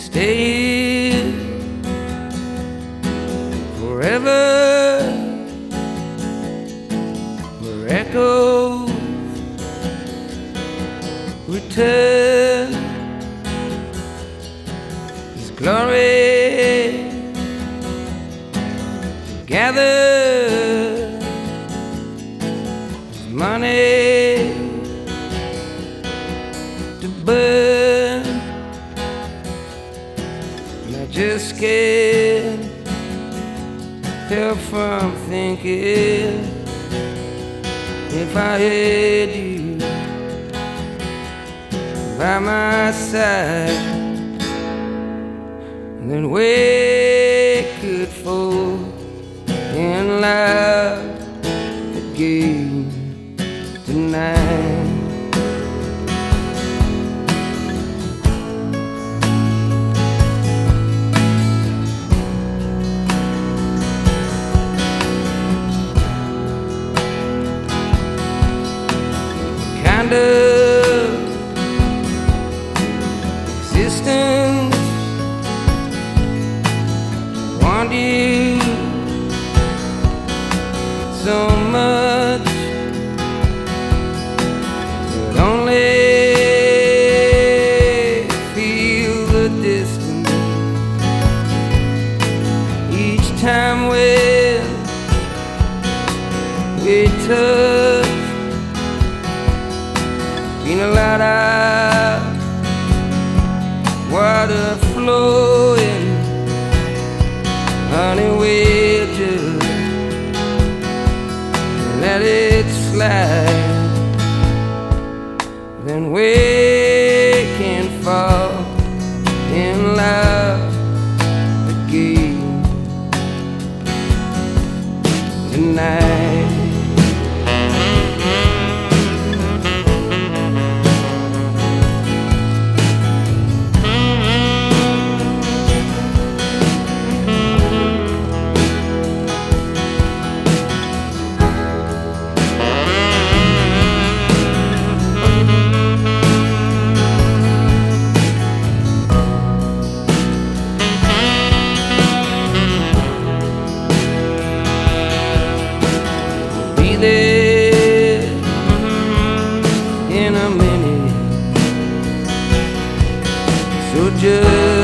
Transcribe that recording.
stay here forever, where echoes return. His glory gather, His money to burn. And I just can't help from thinking, if I had you by my side, then we could fall in love again tonight. Kind of existence want you so much, but only feel the distance each time when we touch. Been a lot of water flowing, honey, we'll just let it slide, then we can fall in love again tonight. There in a minute, so just